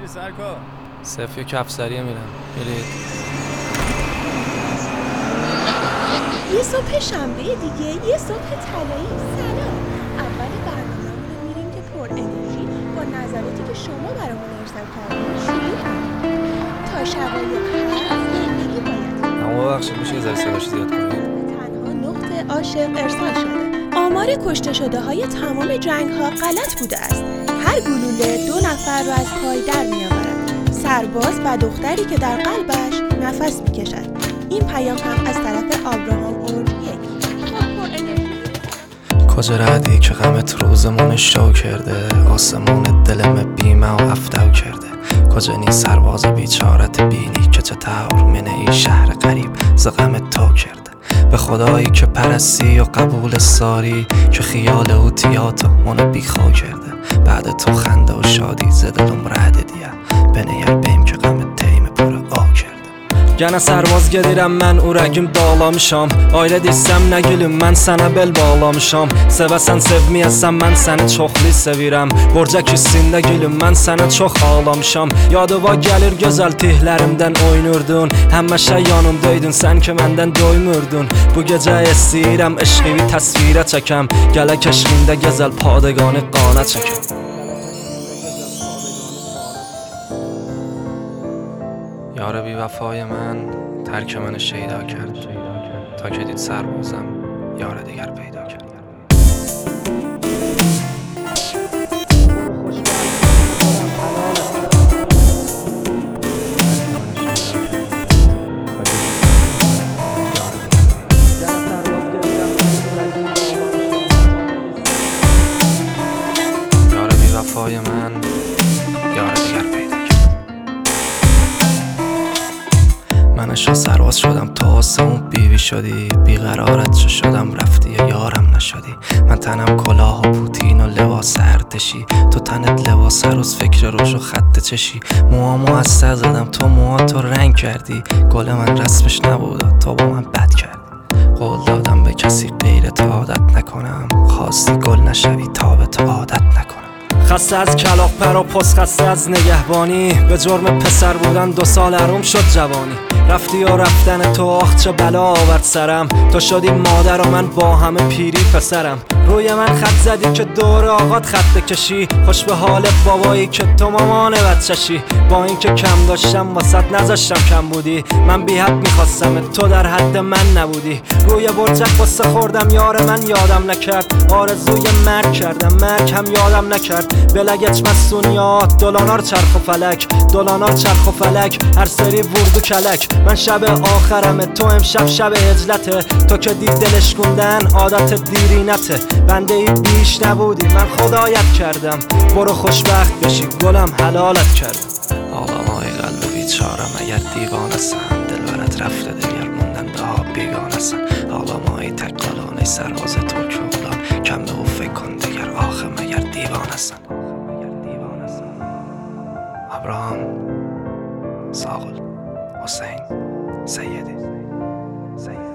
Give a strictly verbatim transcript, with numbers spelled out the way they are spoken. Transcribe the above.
سرکار؟ سفی و کفسریه میرم. میرید؟ یه صبح شنبه دیگه، یه صبح طلایی. سلام. اول برنامه‌مون رو میریم که پر انرژی با نظراتی که شما برامون ارسال کردین شروع کنیم. تا شقایق هست زندگی باید. اما ببخشید میشه یه ذره صداش زیاد کنید؟ تنها نقطه عاشق ارسال شده. آمار کشته شده های تمام جنگ ها غلط بوده است. هر گلوله دو نفر رو از پای در میآورد. سرباز و دختری که در قلبش نفس میکشد. این پیام هم از طرف آبراهام اورد یک. کجا ردی که غمت روزمون شو کرده، آسمون دلم بیمه و افتو کرده. کجا نی سرباز بیچارت بینی که چه تور منه ای شهر قریب ز غم تو کرده. به خدایی که پرستی و قبول ساری، که خیال او تیاتو منو بیخو کرده. بعد تو خنده و شادی زدلم رد دیه، بنیر beyim که غم تیم پر آ کرده. Gənə sərvaz gedirəm mən, ürəgim dağlamışam. Ailə desəm nə gülüm, mən sənə bel bağlamışam. Sevəsən sevməyəsən, mən səni çoxlu sevirəm. Borca küssündə gülüm, mən sənə çox ağlamışam. Yadıva gəlir gözəl tihlərimdən oynurdun. Həmişə yanımdaydın, sən ki məndən doymurdun. Bu gecə istəyirəm eşqimi təsvirə çəkəm. Gələk eşqində gözəl padəqanı qana çəkəm. یار بی وفای من ترک من شیدا کرد، تا که دید سربازم یار دیگر پیدا کرد. یار بی وفای من یار دیگر پیدا کرد. من عشق سرباز شدم، تو آسمون بیوی شدی. بیقرارت چه شدم رفتی یا یارم نشدی. من تنم کلاه و پوتین و لباس ارتشی، تو تنت لباس روز فکر روش و خط چشی. موامو از سر زدم، تو موهاتو رنگ کردی. گل من رسمش نبود، تو با من بد کردی. قول دادم به کسی غیر تو عادت نکنم، خواستی گل نشوی تا به تو عادت نکنم. خسته از کلاغ پر و پست، خسته از نگهبانی. به جرم پسر بودن دو سال حروم شد جوانی. رفتی و رفتن تو آخ چه بلا آورد سرم. تو شدی مادر و من با همه پیری پسرم. روی من خط زدی که دور آقات خط بکشی. خوش به حال بابایی که تو مامان بچشی. با این که کم داشتم واسط نذاشتم کم بودی. من بی حد میخواستم، تو در حد من نبودی. روی برجک قصه خوردم، یار من یادم نکرد. آرزوی مرگ کردم، مرگ هم یادم نکرد. بلگچ مسئونیات دلانار چرخ و فلک، دلانار چرخ و فلک. هر سری ورد و کلک. من شب آخرمه، تو امشب شب هجلته. تو که دید دلش کندن عادت دیرینته. بنده ای بیش نبودی، من خدایت کردم. برو خوشبخت بشی، گلم حلالت کردم. آدمای قلب بیچارم اگر دیوانه سن، دلبرت رفته دیگر موندن ها بیگانه سن. آدمای تکالانه سرباز ترک و بلان، کم به او فکر کن دیگر آخه مگر دیوانه سن. ابراهام، ساقل، حسین، سیدی، سیدی.